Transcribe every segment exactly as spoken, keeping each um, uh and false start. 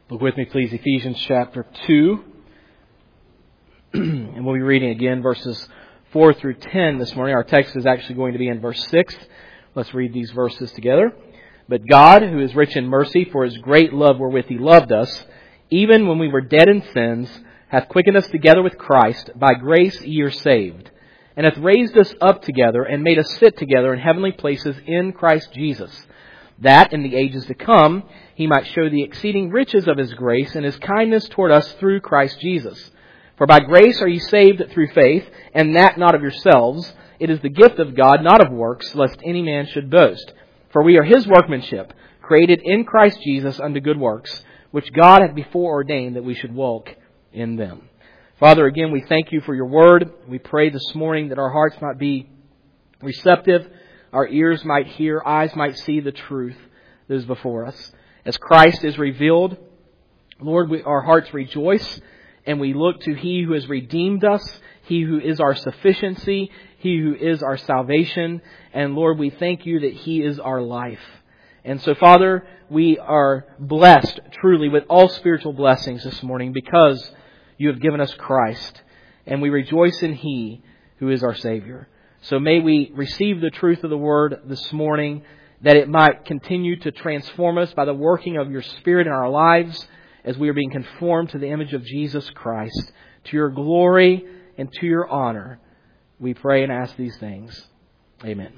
Look with me, please, Ephesians chapter two. And we'll be reading again verses four through ten this morning. Our text is actually going to be in verse six. Let's read these verses together. But God, who is rich in mercy, for His great love wherewith He loved us, even when we were dead in sins, hath quickened us together with Christ. By grace ye are saved. And hath raised us up together, and made us sit together in heavenly places in Christ Jesus, that in the ages to come He might show the exceeding riches of His grace and His kindness toward us through Christ Jesus. For by grace are ye saved through faith, and that not of yourselves. It is the gift of God, not of works, lest any man should boast. For we are His workmanship, created in Christ Jesus unto good works, which God hath before ordained that we should walk in them. Father, again, we thank You for Your word. We pray this morning that our hearts might be receptive, our ears might hear, eyes might see the truth that is before us. As Christ is revealed, Lord, we, our hearts rejoice, and we look to He who has redeemed us, He who is our sufficiency, He who is our salvation. And Lord, we thank You that He is our life. And so, Father, we are blessed truly with all spiritual blessings this morning because You have given us Christ, and we rejoice in He who is our Savior. So may we receive the truth of the Word this morning, that it might continue to transform us by the working of Your Spirit in our lives as we are being conformed to the image of Jesus Christ. To Your glory and to Your honor, we pray and ask these things. Amen.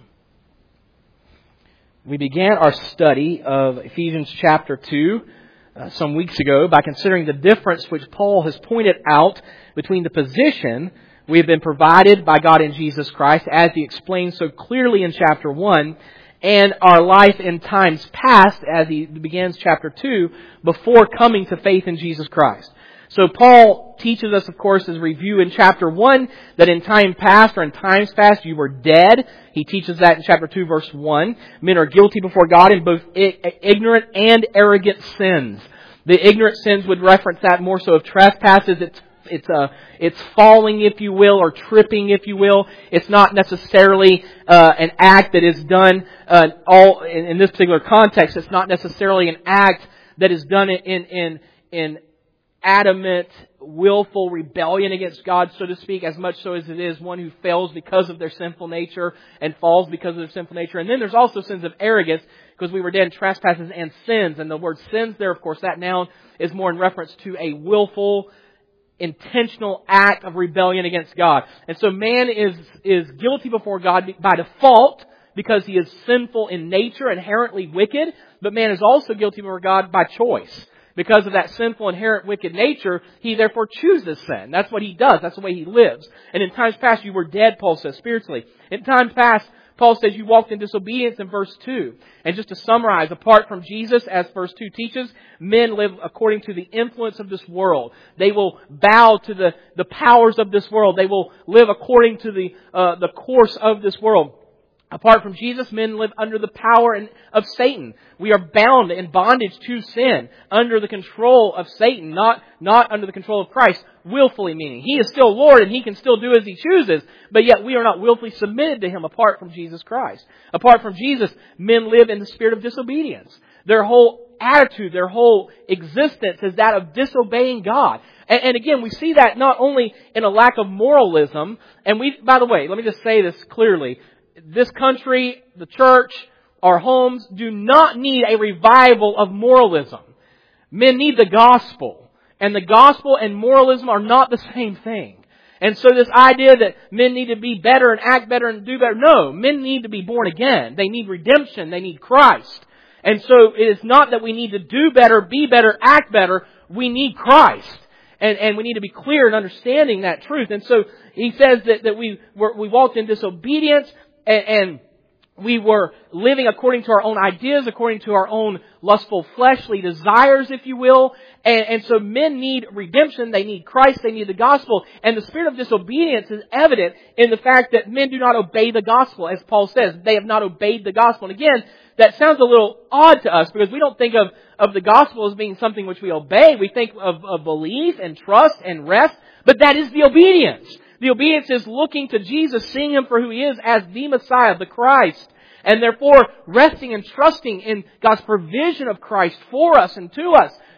We began our study of Ephesians chapter two uh, some weeks ago by considering the difference which Paul has pointed out between the position we have been provided by God in Jesus Christ, as he explained so clearly in chapter one, and our life in times past, as he begins chapter two, before coming to faith in Jesus Christ. So Paul teaches us, of course, as review in chapter one, that in time past or in times past you were dead. He teaches that in chapter two, verse one. Men are guilty before God in both ignorant and arrogant sins. The ignorant sins would reference that more so of trespasses. It's It's uh, it's falling, if you will, or tripping, if you will. It's not necessarily uh, an act that is done uh, all in, in this particular context. It's not necessarily an act that is done in in in adamant, willful rebellion against God, so to speak, as much so as it is one who fails because of their sinful nature and falls because of their sinful nature. And then there's also sins of arrogance, because we were dead in trespasses and sins. And the word sins there, of course, that noun is more in reference to a willful, intentional act of rebellion against God. And so man is is guilty before God by default because he is sinful in nature, inherently wicked. But man is also guilty before God by choice. Because of that sinful, inherent, wicked nature, he therefore chooses sin. That's what he does. That's the way he lives. And in times past you were dead, Paul says, spiritually. In times past, Paul says you walked in disobedience in verse two. And just to summarize, apart from Jesus, as verse two teaches, men live according to the influence of this world. They will bow to the, the powers of this world. They will live according to the uh, the course of this world. Apart from Jesus, men live under the power of Satan. We are bound in bondage to sin, under the control of Satan, not, not under the control of Christ, willfully meaning. He is still Lord and He can still do as He chooses, but yet we are not willfully submitted to Him apart from Jesus Christ. Apart from Jesus, men live in the spirit of disobedience. Their whole attitude, their whole existence is that of disobeying God. And, and again, we see that not only in a lack of moralism, and we, by the way, let me just say this clearly. This country, the church, our homes do not need a revival of moralism. Men need the gospel. And the gospel and moralism are not the same thing. And so this idea that men need to be better and act better and do better. No, men need to be born again. They need redemption. They need Christ. And so it is not that we need to do better, be better, act better. We need Christ. And, and we need to be clear in understanding that truth. And so he says that, that we were, we walked in disobedience. And we were living according to our own ideas, according to our own lustful fleshly desires, if you will. And, and so men need redemption. They need Christ. They need the gospel. And the spirit of disobedience is evident in the fact that men do not obey the gospel. As Paul says, they have not obeyed the gospel. And again, that sounds a little odd to us because we don't think of, of the gospel as being something which we obey. We think of, of belief and trust and rest. But that is the obedience. The obedience is looking to Jesus, seeing Him for who He is as the Messiah, the Christ. And therefore resting and trusting in God's provision of Christ for us and to us.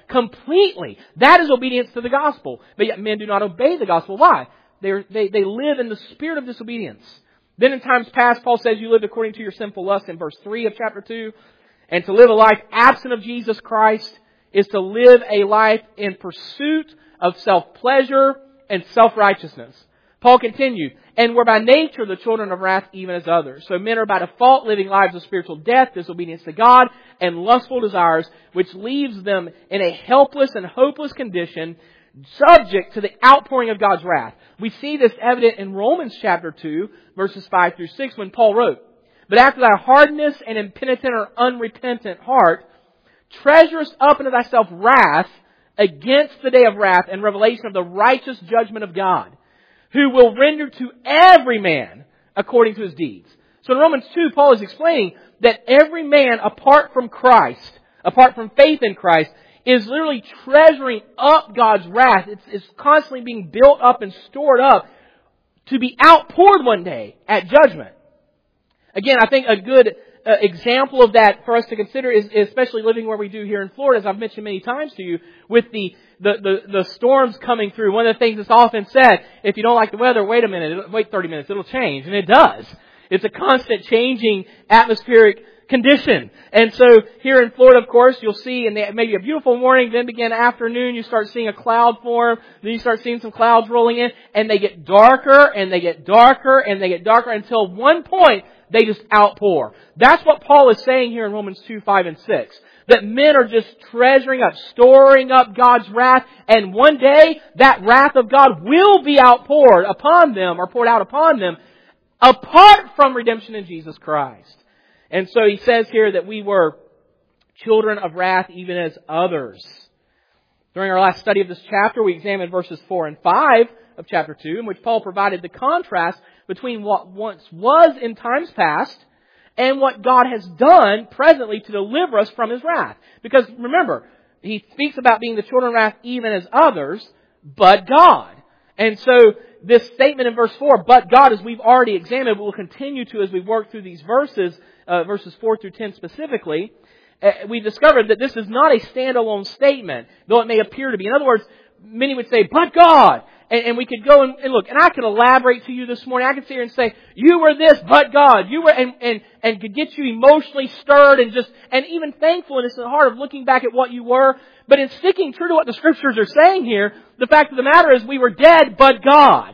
completely. That is obedience to the gospel. But yet men do not obey the gospel. Why? They're, they they live in the spirit of disobedience. Then in times past, Paul says you lived according to your sinful lust in verse three of chapter two. And to live a life absent of Jesus Christ is to live a life in pursuit of self-pleasure and self-righteousness. Paul continued, and we're by nature the children of wrath even as others. So men are by default living lives of spiritual death, disobedience to God, and lustful desires, which leaves them in a helpless and hopeless condition, subject to the outpouring of God's wrath. We see this evident in Romans chapter two, verses five through six, when Paul wrote, but after thy hardness and impenitent or unrepentant heart, treasurest up unto thyself wrath against the day of wrath and revelation of the righteous judgment of God, who will render to every man according to his deeds. So in Romans two, Paul is explaining that every man apart from Christ, apart from faith in Christ, is literally treasuring up God's wrath. It's, it's constantly being built up and stored up to be outpoured one day at judgment. Again, I think a good uh, example of that for us to consider is especially living where we do here in Florida, as I've mentioned many times to you, with the, the, the, the storms coming through. One of the things that's often said, if you don't like the weather, wait a minute, wait thirty minutes, it'll change. And it does. It's a constant changing atmospheric condition. And so here in Florida, of course, you'll see in the, maybe a beautiful morning, then begin afternoon, you start seeing a cloud form, then you start seeing some clouds rolling in, and they get darker, and they get darker, and they get darker, until one point, they just outpour. That's what Paul is saying here in Romans two, five, and six. That men are just treasuring up, storing up God's wrath, and one day, that wrath of God will be outpoured upon them, or poured out upon them, apart from redemption in Jesus Christ. And so he says here that we were children of wrath even as others. During our last study of this chapter, we examined verses four and five of chapter two, in which Paul provided the contrast between what once was in times past and what God has done presently to deliver us from His wrath. Because remember, he speaks about being the children of wrath even as others, but God. And so this statement in verse four, but God, as we've already examined, we'll continue to as we work through these verses, uh, verses four through ten specifically, uh, we discovered that this is not a standalone statement, though it may appear to be. In other words, many would say, but God. And, and we could go and, and look, and I could elaborate to you this morning. I could sit here and say, you were this, but God. You were, and, and, and could get you emotionally stirred and just, and even thankfulness in the heart of looking back at what you were. But in sticking true to what the Scriptures are saying here, the fact of the matter is we were dead, but God.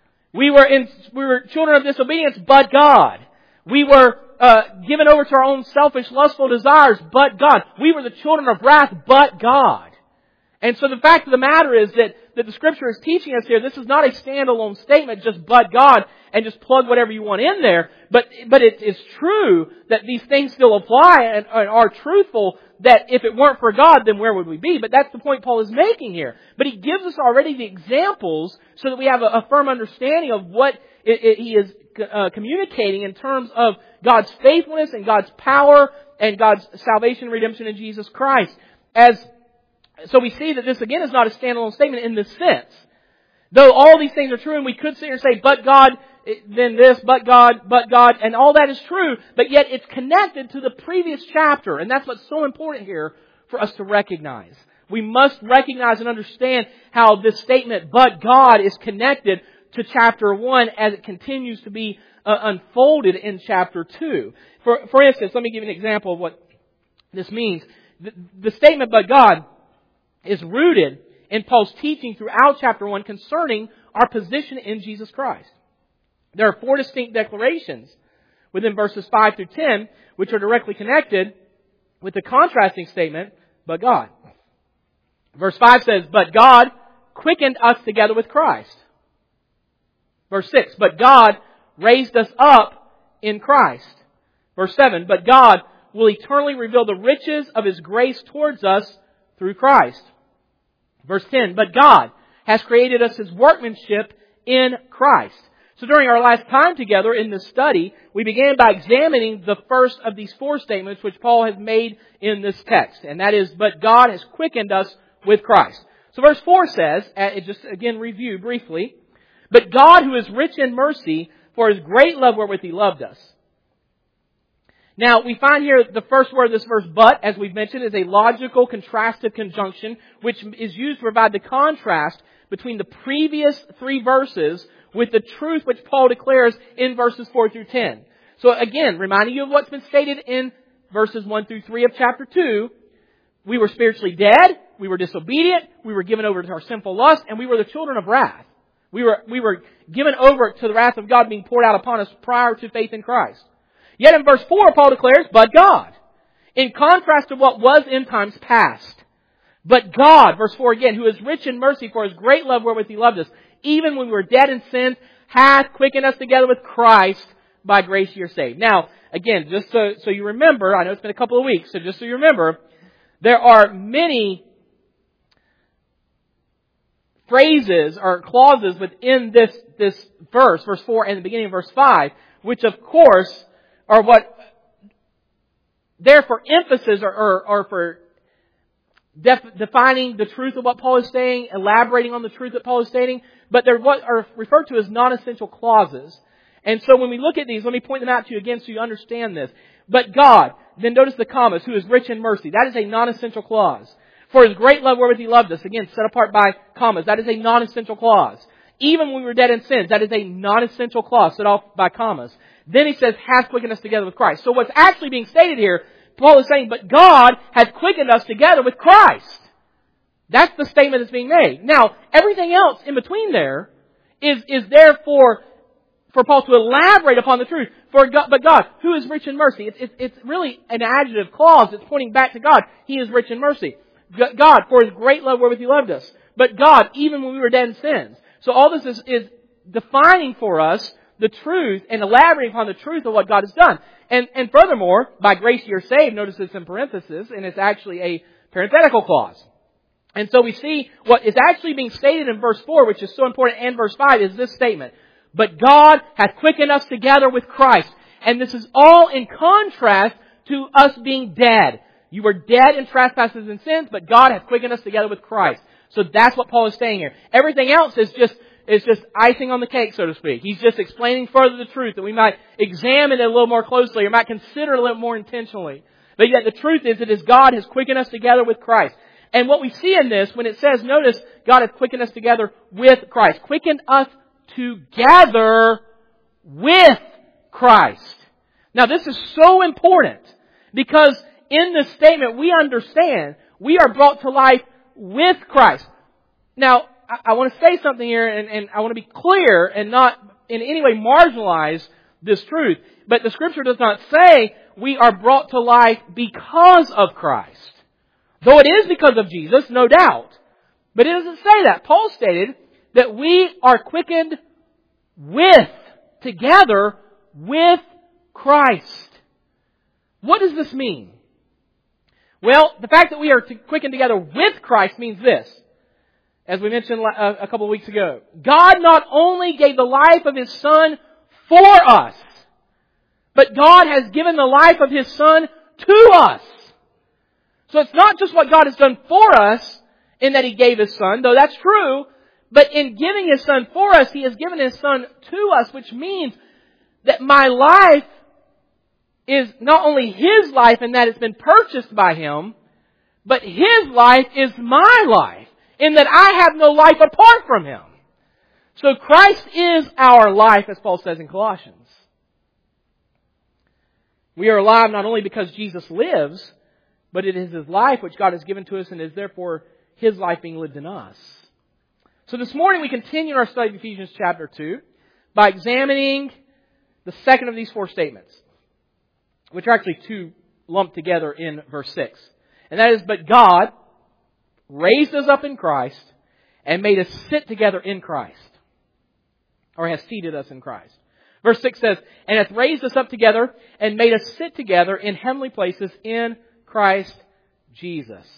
We were in, we were children of disobedience, but God. We were uh, given over to our own selfish, lustful desires, but God. We were the children of wrath, but God. And so the fact of the matter is that, that the Scripture is teaching us here, this is not a standalone statement, just but God, and just plug whatever you want in there. But, but it is true that these things still apply and, and are truthful, that if it weren't for God, then where would we be? But that's the point Paul is making here. But he gives us already the examples so that we have a, a firm understanding of what it, it, he is uh, communicating in terms of God's faithfulness and God's power and God's salvation and redemption in Jesus Christ. As So we see that this again is not a standalone statement in this sense. Though all these things are true, and we could sit here and say, but God, then this, but God, but God, and all that is true, but yet it's connected to the previous chapter. And that's what's so important here for us to recognize. We must recognize and understand how this statement, but God, is connected to chapter one as it continues to be uh, unfolded in chapter two. For, for instance, let me give you an example of what this means. The, the statement, but God, is rooted in Paul's teaching throughout chapter one concerning our position in Jesus Christ. There are four distinct declarations within verses five through ten, which are directly connected with the contrasting statement, but God. Verse five says, but God quickened us together with Christ. Verse six, but God raised us up in Christ. Verse seven, but God will eternally reveal the riches of His grace towards us through Christ. Verse ten, but God has created us His workmanship in Christ. So during our last time together in this study, we began by examining the first of these four statements which Paul has made in this text. And that is, but God has quickened us with Christ. So verse four says, just again review briefly, but God who is rich in mercy for His great love wherewith He loved us. Now, we find here the first word of this verse, but, as we've mentioned, is a logical contrastive conjunction, which is used to provide the contrast between the previous three verses with the truth which Paul declares in verses four through ten. So again, reminding you of what's been stated in verses one through three of chapter two, we were spiritually dead, we were disobedient, we were given over to our sinful lust, and we were the children of wrath. We were, we were given over to the wrath of God being poured out upon us prior to faith in Christ. Yet in verse four, Paul declares, but God. In contrast to what was in times past. But God, verse four again, who is rich in mercy for His great love wherewith He loved us, even when we were dead in sin, hath quickened us together with Christ, by grace ye are saved. Now, again, just so, so you remember, I know it's been a couple of weeks, so just so you remember, there are many phrases or clauses within this, this verse, verse four and the beginning of verse five, which of course are what, there for emphasis or, or, or for def, defining the truth of what Paul is saying, elaborating on the truth that Paul is stating, but they're what are referred to as non-essential clauses. And so when we look at these, let me point them out to you again so you understand this. But God, then notice the commas, who is rich in mercy. That is a non-essential clause. For His great love wherewith He loved us. Again, set apart by commas. That is a non-essential clause. Even when we were dead in sins, that is a non-essential clause set off by commas. Then he says, hath quickened us together with Christ. So what's actually being stated here, Paul is saying, but God has quickened us together with Christ. That's the statement that's being made. Now, everything else in between there is, is there for, for Paul to elaborate upon the truth. For God, but God, who is rich in mercy? It's, it's, it's really an adjective clause that's pointing back to God. He is rich in mercy. God, for His great love wherewith He loved us. But God, even when we were dead in sins. So all this is, is defining for us the truth and elaborating upon the truth of what God has done. And, and furthermore, by grace you're saved, notice it's in parenthesis, and it's actually a parenthetical clause. And so we see what is actually being stated in verse four, which is so important, and verse five, is this statement. But God hath quickened us together with Christ. And this is all in contrast to us being dead. You were dead in trespasses and sins, but God hath quickened us together with Christ. So that's what Paul is saying here. Everything else is just It's just icing on the cake, so to speak. He's just explaining further the truth that we might examine it a little more closely or might consider it a little more intentionally. But yet the truth is that is God has quickened us together with Christ. And what we see in this, when it says, notice, God has quickened us together with Christ. Quickened us together with Christ. Now this is so important because in this statement we understand we are brought to life with Christ. Now, I want to say something here, and, and I want to be clear and not in any way marginalize this truth. But the Scripture does not say we are brought to life because of Christ. Though it is because of Jesus, no doubt. But it doesn't say that. Paul stated that we are quickened with, together with Christ. What does this mean? Well, the fact that we are quickened together with Christ means this. As we mentioned a couple of weeks ago, God not only gave the life of His Son for us, but God has given the life of His Son to us. So it's not just what God has done for us in that He gave His Son, though that's true, but in giving His Son for us, He has given His Son to us, which means that my life is not only His life in that it's been purchased by Him, but His life is my life. In that I have no life apart from Him. So Christ is our life, as Paul says in Colossians. We are alive not only because Jesus lives, but it is His life which God has given to us and is therefore His life being lived in us. So this morning we continue our study of Ephesians chapter two by examining the second of these four statements, which are actually two lumped together in verse six. And that is, but God raised us up in Christ and made us sit together in Christ. Or has seated us in Christ. Verse six says, and hath raised us up together and made us sit together in heavenly places in Christ Jesus.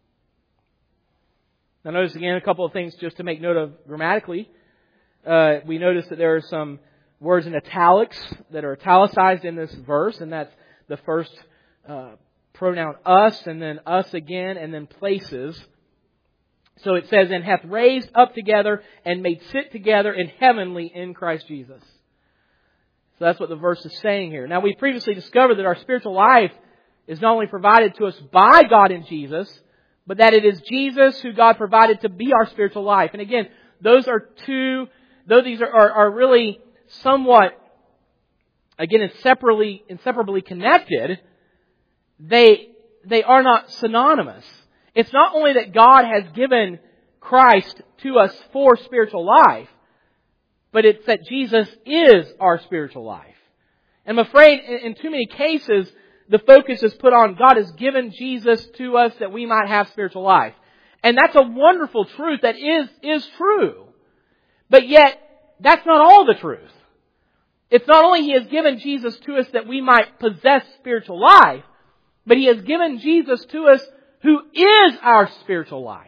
Now notice again a couple of things just to make note of grammatically. Uh, we notice that there are some words in italics that are italicized in this verse, and that's the first uh, pronoun us, and then us again, and then places. So it says, and hath raised up together and made sit together in heavenly in Christ Jesus. So that's what the verse is saying here. Now, we previously discovered that our spiritual life is not only provided to us by God in Jesus, but that it is Jesus who God provided to be our spiritual life. And again, those are two, though these are, are, are really somewhat, again, inseparably, inseparably connected, they, they are not synonymous. It's not only that God has given Christ to us for spiritual life, but it's that Jesus is our spiritual life. And I'm afraid in, in too many cases, the focus is put on God has given Jesus to us that we might have spiritual life. And that's a wonderful truth that is, is true. But yet, that's not all the truth. It's not only He has given Jesus to us that we might possess spiritual life, but He has given Jesus to us who is our spiritual life.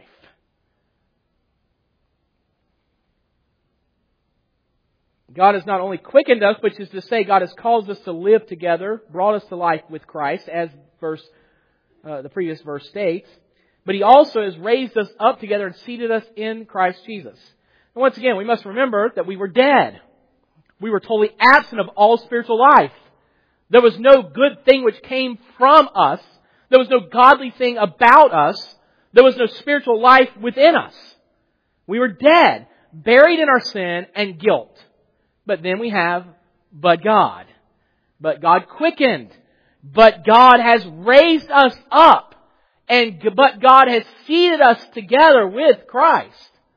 God has not only quickened us, which is to say God has caused us to live together, brought us to life with Christ, as verse uh, the previous verse states, but He also has raised us up together and seated us in Christ Jesus. And once again, we must remember that we were dead. We were totally absent of all spiritual life. There was no good thing which came from us. There was no godly thing about us. There was no spiritual life within us. We were dead, buried in our sin and guilt. But then we have, but God. But God quickened. But God has raised us up. And but God has seated us together with Christ.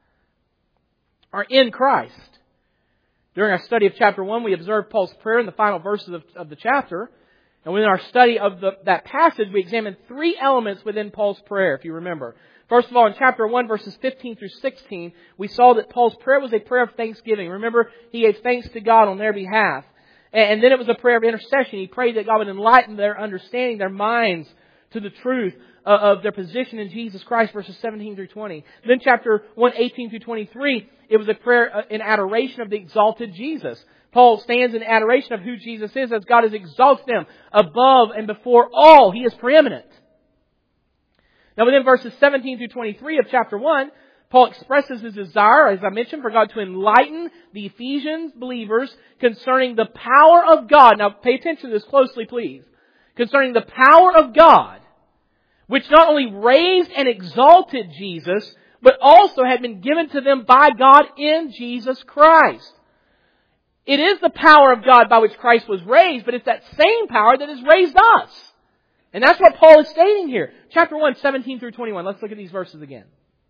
Or in Christ. During our study of chapter one, we observed Paul's prayer in the final verses of, of the chapter. And within our study of the, that passage, we examined three elements within Paul's prayer, if you remember. First of all, in chapter one, verses fifteen through sixteen, we saw that Paul's prayer was a prayer of thanksgiving. Remember, he gave thanks to God on their behalf. And then it was a prayer of intercession. He prayed that God would enlighten their understanding, their minds, to the truth of their position in Jesus Christ, verses seventeen through twenty. Then chapter one, eighteen through twenty-three, it was a prayer in adoration of the exalted Jesus. Paul stands in adoration of who Jesus is as God has exalted Him above and before all. He is preeminent. Now within verses seventeen through twenty-three of chapter one, Paul expresses his desire, as I mentioned, for God to enlighten the Ephesians believers concerning the power of God. Now pay attention to this closely, please. Concerning the power of God, which not only raised and exalted Jesus, but also had been given to them by God in Jesus Christ. It is the power of God by which Christ was raised, but it's that same power that has raised us. And that's what Paul is stating here. Chapter one, seventeen through twenty-one. Let's look at these verses again.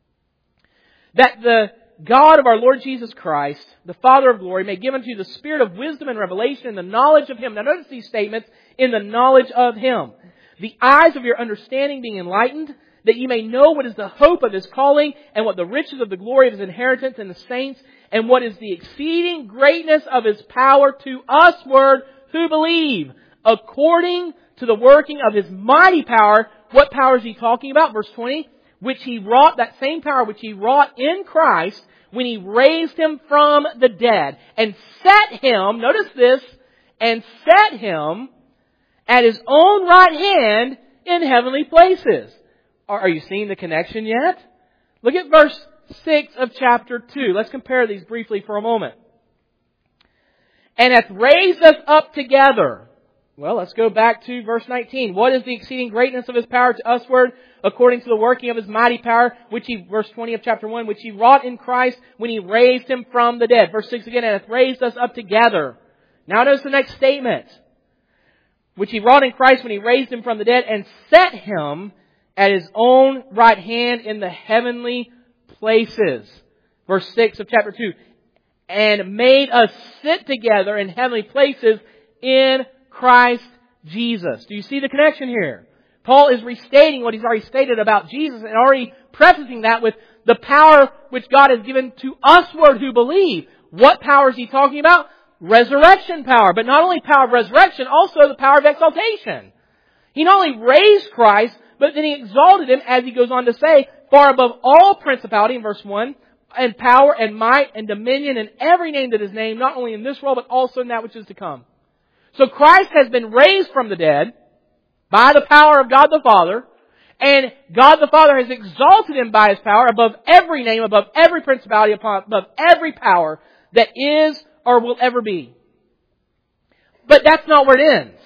That the God of our Lord Jesus Christ, the Father of glory, may give unto you the spirit of wisdom and revelation and the knowledge of Him. Now notice these statements, in the knowledge of Him. The eyes of your understanding being enlightened, that you may know what is the hope of His calling, and what the riches of the glory of His inheritance in the saints, and what is the exceeding greatness of His power to usward who believe, according to the working of His mighty power. What power is He talking about? Verse twenty. Which He wrought, that same power which He wrought in Christ when He raised Him from the dead and set Him, notice this, and set Him at His own right hand in heavenly places. Are, are you seeing the connection yet? Look at verse six of chapter two. Let's compare these briefly for a moment. And hath raised us up together. Well, let's go back to verse nineteen. What is the exceeding greatness of His power to usward, according to the working of His mighty power, which He, verse twenty of chapter one, which He wrought in Christ when He raised Him from the dead. Verse six again, and hath raised us up together. Now notice the next statement. Which He wrought in Christ when He raised Him from the dead and set Him at His own right hand in the heavenly places. Verse six of chapter two. And made us sit together in heavenly places in Christ Jesus. Do you see the connection here? Paul is restating what he's already stated about Jesus and already prefacing that with the power which God has given to usward who believe. What power is he talking about? Resurrection power. But not only power of resurrection, also the power of exaltation. He not only raised Christ, but then He exalted Him, as he goes on to say, far above all principality, in verse one, and power and might and dominion and every name that is named, not only in this world, but also in that which is to come. So Christ has been raised from the dead by the power of God the Father, and God the Father has exalted Him by His power above every name, above every principality, above every power that is or will ever be. But that's not where it ends.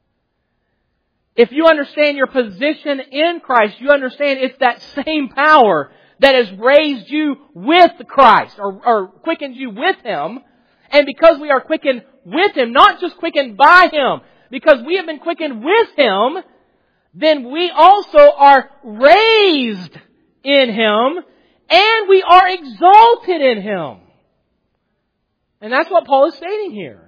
If you understand your position in Christ, you understand it's that same power that has raised you with Christ, or, or quickened you with Him. And because we are quickened with Him, not just quickened by Him, because we have been quickened with Him, then we also are raised in Him, and we are exalted in Him. And that's what Paul is stating here.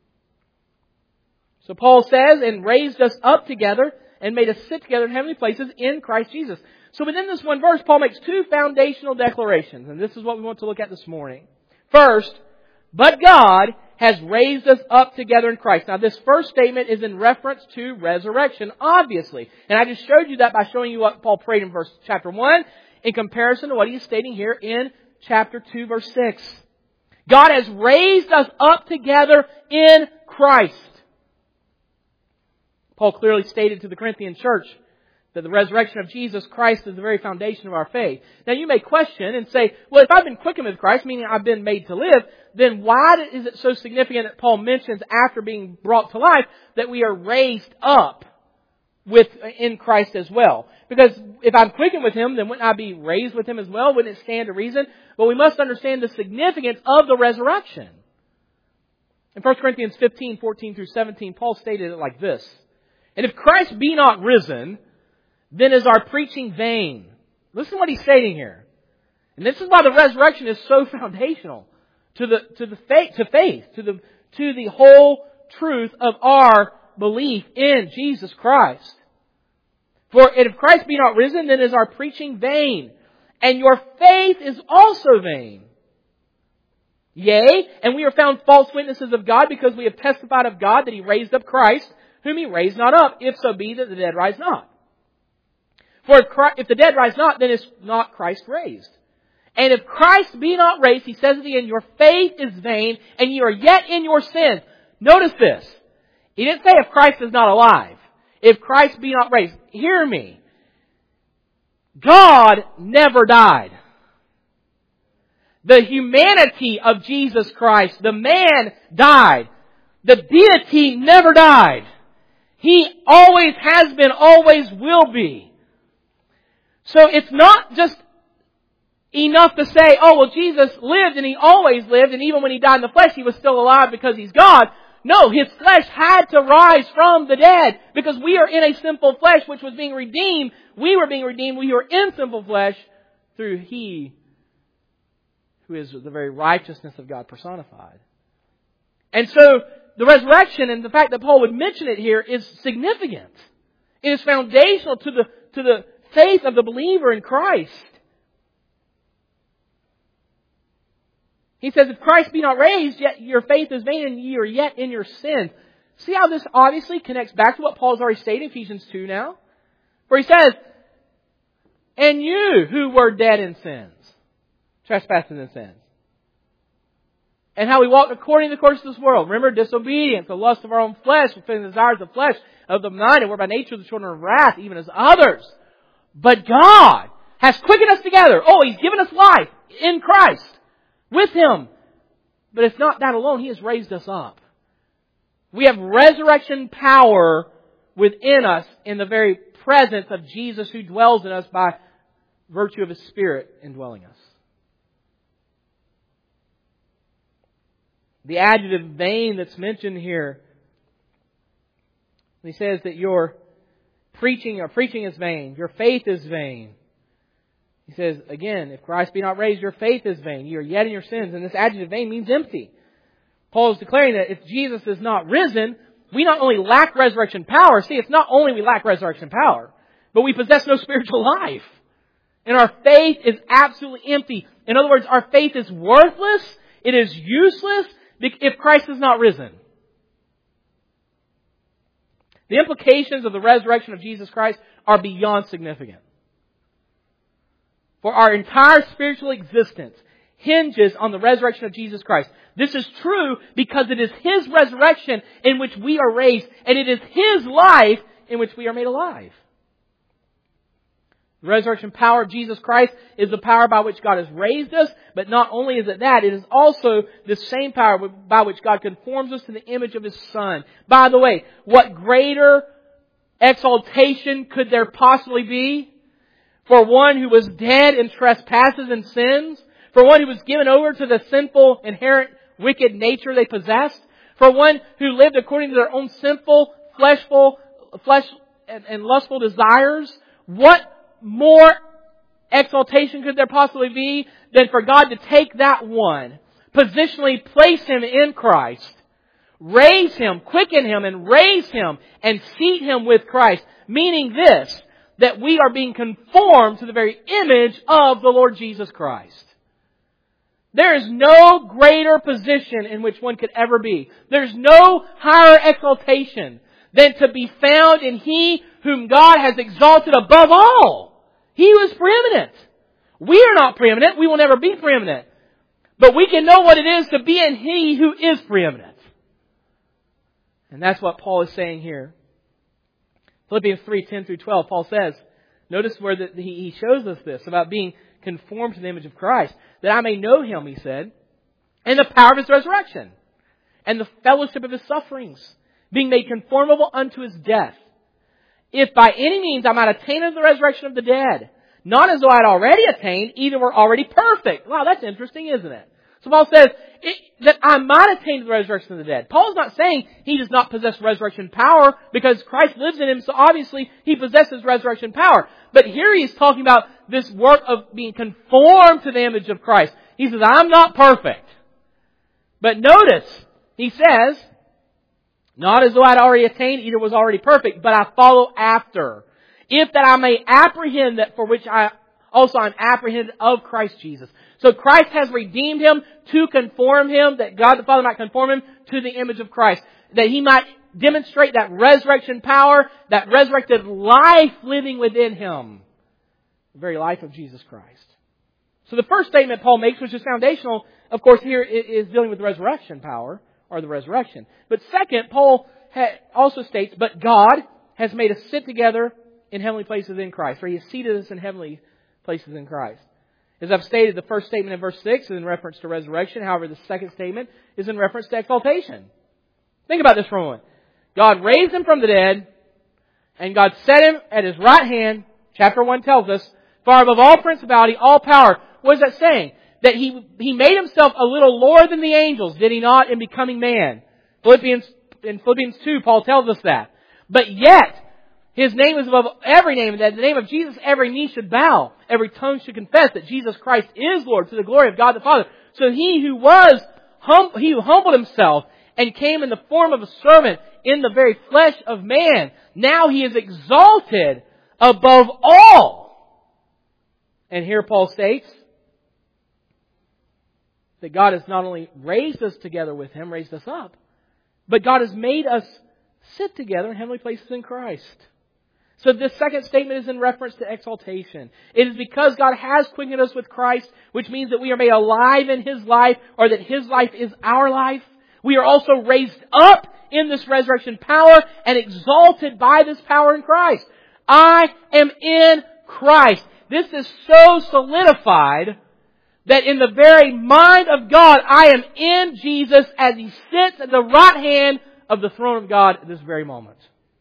So Paul says, and raised us up together and made us sit together in heavenly places in Christ Jesus. So within this one verse, Paul makes two foundational declarations. And this is what we want to look at this morning. First, but God has raised us up together in Christ. Now this first statement is in reference to resurrection, obviously. And I just showed you that by showing you what Paul prayed in verse chapter one in comparison to what he's stating here in chapter two, verse six. God has raised us up together in Christ. Paul clearly stated to the Corinthian church that the resurrection of Jesus Christ is the very foundation of our faith. Now you may question and say, well, if I've been quickened with Christ, meaning I've been made to live, then why is it so significant that Paul mentions after being brought to life that we are raised up with in Christ as well? Because if I'm quickened with Him, then wouldn't I be raised with Him as well? Wouldn't it stand to reason? But we must understand the significance of the resurrection. In First Corinthians fifteen, fourteen through seventeen, Paul stated it like this. And if Christ be not risen, then is our preaching vain. Listen to what he's stating here. And this is why the resurrection is so foundational to the to the faith to faith, to the to the whole truth of our belief in Jesus Christ. For if Christ be not risen, then is our preaching vain, and your faith is also vain. Yea, and we are found false witnesses of God, because we have testified of God that He raised up Christ, whom He raised not up, if so be that the dead rise not. For if, Christ, if the dead rise not, then is not Christ raised. And if Christ be not raised, he says at the end, your faith is vain, and you are yet in your sins. Notice this. He didn't say if Christ is not alive. If Christ be not raised. Hear me. God never died. The humanity of Jesus Christ, the man, died. The deity never died. He always has been, always will be. So it's not just enough to say, oh, well, Jesus lived and He always lived, and even when He died in the flesh, He was still alive because He's God. No, His flesh had to rise from the dead because we are in a sinful flesh which was being redeemed. We were being redeemed. We were in sinful flesh through He who is the very righteousness of God personified. And so the resurrection and the fact that Paul would mention it here is significant. It is foundational to the to the faith of the believer in Christ. He says, if Christ be not raised, yet your faith is vain and ye are yet in your sins. See how this obviously connects back to what Paul's already stated in Ephesians two now? Where he says, and you who were dead in sins, trespasses and sins. And how we walked according to the course of this world. Remember, disobedience, the lust of our own flesh, fulfilling the desires of the flesh, of the mind, and we're by nature the children of wrath, even as others. But God has quickened us together. Oh, He's given us life in Christ, with Him. But it's not that alone. He has raised us up. We have resurrection power within us in the very presence of Jesus, who dwells in us by virtue of His Spirit indwelling us. The adjective vain that's mentioned here, he says that your preaching or preaching is vain. Your faith is vain. He says, again, if Christ be not raised, your faith is vain. You are yet in your sins. And this adjective vain means empty. Paul is declaring that if Jesus is not risen, we not only lack resurrection power. See, it's not only we lack resurrection power, but we possess no spiritual life. And our faith is absolutely empty. In other words, our faith is worthless. It is useless if Christ is not risen. The implications of the resurrection of Jesus Christ are beyond significant. For our entire spiritual existence hinges on the resurrection of Jesus Christ. This is true because it is His resurrection in which we are raised, and it is His life in which we are made alive. The resurrection power of Jesus Christ is the power by which God has raised us, but not only is it that, it is also the same power by which God conforms us to the image of His Son. By the way, what greater exaltation could there possibly be for one who was dead in trespasses and sins, for one who was given over to the sinful, inherent, wicked nature they possessed, for one who lived according to their own sinful, fleshful, flesh and, and lustful desires? What more exaltation could there possibly be than for God to take that one, positionally place him in Christ, raise him, quicken him, and raise him, and seat him with Christ? Meaning this, that we are being conformed to the very image of the Lord Jesus Christ. There is no greater position in which one could ever be. There's no higher exaltation than to be found in He whom God has exalted above all. He was preeminent. We are not preeminent. We will never be preeminent. But we can know what it is to be in He who is preeminent. And that's what Paul is saying here. Philippians three, ten through twelve, Paul says, notice where the, he, he shows us this about being conformed to the image of Christ. That I may know Him, he said, and the power of His resurrection, and the fellowship of His sufferings, being made conformable unto His death. If by any means I might attain unto the resurrection of the dead, not as though I had already attained, either were already perfect. Wow, that's interesting, isn't it? So Paul says it, that I might attain to the resurrection of the dead. Paul's not saying he does not possess resurrection power because Christ lives in him, so obviously he possesses resurrection power. But here he's talking about this work of being conformed to the image of Christ. He says, I'm not perfect. But notice, he says, not as though I'd already attained, either was already perfect, but I follow after. If that I may apprehend that for which I also I'm apprehended of Christ Jesus. So Christ has redeemed him to conform him, that God the Father might conform him to the image of Christ. That He might demonstrate that resurrection power, that resurrected life living within him. The very life of Jesus Christ. So the first statement Paul makes, which is foundational, of course, here is dealing with the resurrection power, or the resurrection. But second, Paul also states, but God has made us sit together in heavenly places in Christ, or He has seated us in heavenly places in Christ. As I've stated, the first statement in verse six is in reference to resurrection. However, the second statement is in reference to exaltation. Think about this for a moment. God raised Him from the dead, and God set Him at His right hand. Chapter one tells us, far above all principality, all power. What is that saying? That He He made Himself a little lower than the angels, did He not, in becoming man? Philippians, in Philippians two, Paul tells us that. But yet, His name is above every name, and that in the name of Jesus every knee should bow, every tongue should confess that Jesus Christ is Lord, to the glory of God the Father. So He who was, hum, He who humbled Himself and came in the form of a servant in the very flesh of man, now He is exalted above all. And here Paul states that God has not only raised us together with Him, raised us up, but God has made us sit together in heavenly places in Christ. So this second statement is in reference to exaltation. It is because God has quickened us with Christ, which means that we are made alive in His life, or that His life is our life. We are also raised up in this resurrection power and exalted by this power in Christ. I am in Christ. This is so solidified that in the very mind of God, I am in Jesus as He sits at the right hand of the throne of God at this very moment.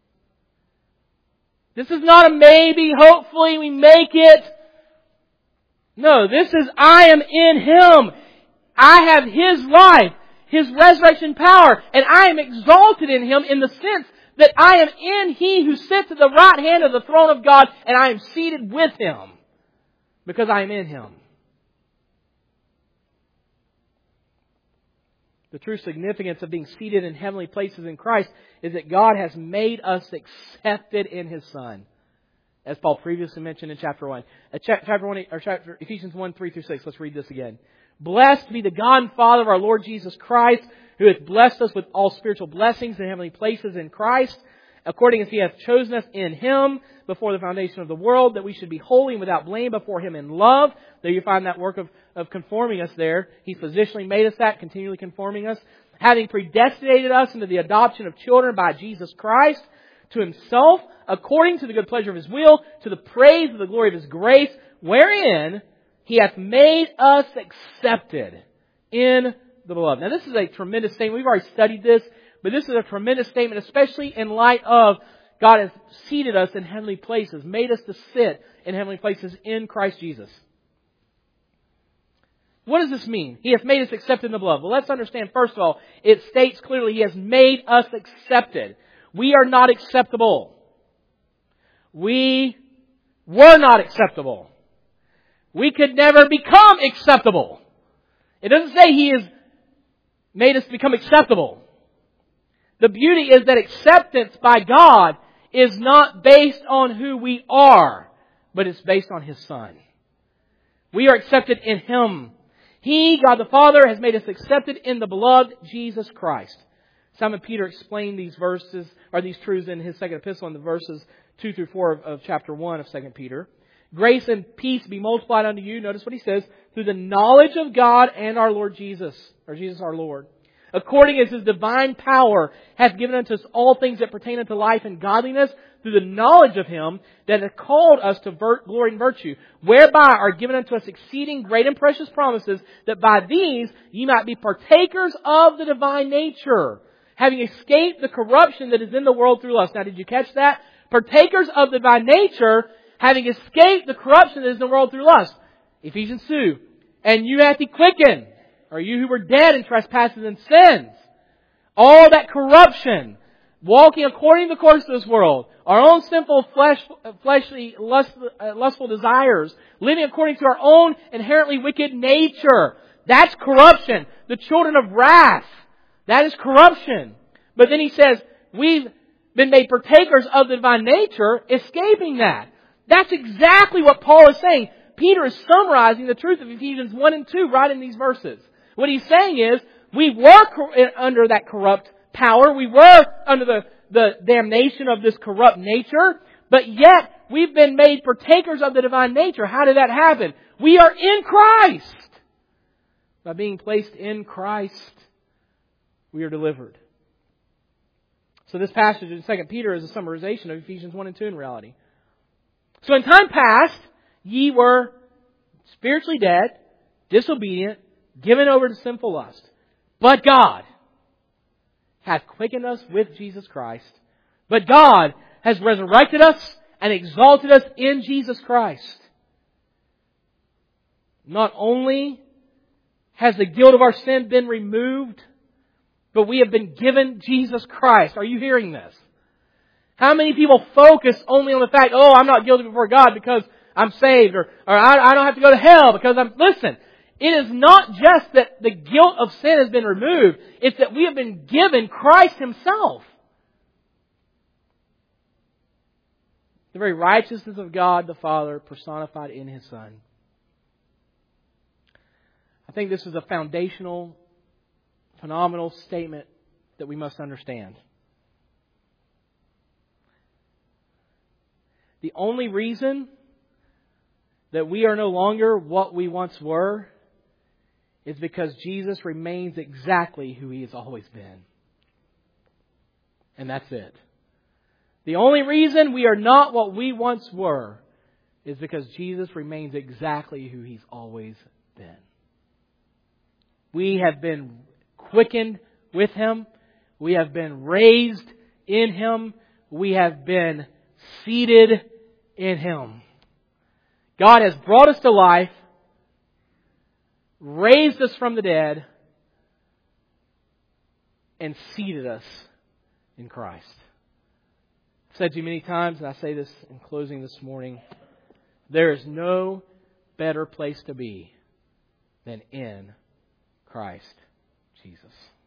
This is not a maybe, hopefully we make it. No, this is I am in Him. I have His life, His resurrection power, and I am exalted in Him in the sense that I am in He who sits at the right hand of the throne of God, and I am seated with Him because I am in Him. The true significance of being seated in heavenly places in Christ is that God has made us accepted in His Son. As Paul previously mentioned in chapter one. Uh, chapter one or chapter Ephesians one, three through six. Let's read this again. Blessed be the God and Father of our Lord Jesus Christ, who hath blessed us with all spiritual blessings in heavenly places in Christ, according as He hath chosen us in Him before the foundation of the world, that we should be holy and without blame before Him in love. There you find that work of, of conforming us there. He positionally made us that, continually conforming us. Having predestinated us into the adoption of children by Jesus Christ to Himself, according to the good pleasure of His will, to the praise of the glory of His grace, wherein He hath made us accepted in the Beloved. Now this is a tremendous statement. We've already studied this, but this is a tremendous statement, especially in light of God has seated us in heavenly places, made us to sit in heavenly places in Christ Jesus. What does this mean? He has made us accepted in the Beloved. Well, let's understand, first of all, it states clearly He has made us accepted. We are not acceptable. We were not acceptable. We could never become acceptable. It doesn't say He has made us become acceptable. The beauty is that acceptance by God is not based on who we are, but it's based on His Son. We are accepted in Him. He, God the Father, has made us accepted in the Beloved Jesus Christ. Simon Peter explained these verses, or these truths in his second epistle in the verses two through four of, of chapter one of Second Peter. Grace and peace be multiplied unto you, notice what he says, through the knowledge of God and our Lord Jesus, or Jesus our Lord. According as His divine power hath given unto us all things that pertain unto life and godliness, through the knowledge of Him that hath called us to glory and virtue, whereby are given unto us exceeding great and precious promises, that by these ye might be partakers of the divine nature, having escaped the corruption that is in the world through lust. Now, did you catch that? Partakers of the divine nature, having escaped the corruption that is in the world through lust. Ephesians two. And you hath He quickened, or you who were dead in trespasses and sins. All that corruption, walking according to the course of this world, our own sinful flesh, fleshly, lust, uh, lustful desires, living according to our own inherently wicked nature. That's corruption. The children of wrath. That is corruption. But then he says, we've been made partakers of the divine nature, escaping that. That's exactly what Paul is saying. Peter is summarizing the truth of Ephesians one and two right in these verses. What he's saying is, we were under that corrupt power. We were under the, the damnation of this corrupt nature. But yet, we've been made partakers of the divine nature. How did that happen? We are in Christ. By being placed in Christ, we are delivered. So this passage in Second Peter is a summarization of Ephesians one and two in reality. So in time past, ye were spiritually dead, disobedient, given over to sinful lust. But God hath quickened us with Jesus Christ. But God has resurrected us and exalted us in Jesus Christ. Not only has the guilt of our sin been removed, but we have been given Jesus Christ. Are you hearing this? How many people focus only on the fact, oh, I'm not guilty before God because I'm saved, or, or I, I don't have to go to hell because I'm... Listen, it is not just that the guilt of sin has been removed. It's that we have been given Christ Himself. The very righteousness of God the Father personified in His Son. I think this is a foundational, phenomenal statement that we must understand. The only reason that we are no longer what we once were is because Jesus remains exactly who He has always been. And that's it. The only reason we are not what we once were is because Jesus remains exactly who He's always been. We have been quickened with Him. We have been raised in Him. We have been seated in Him. God has brought us to life, raised us from the dead, and seated us in Christ. I've said to you many times, and I say this in closing this morning, there is no better place to be than in Christ Jesus.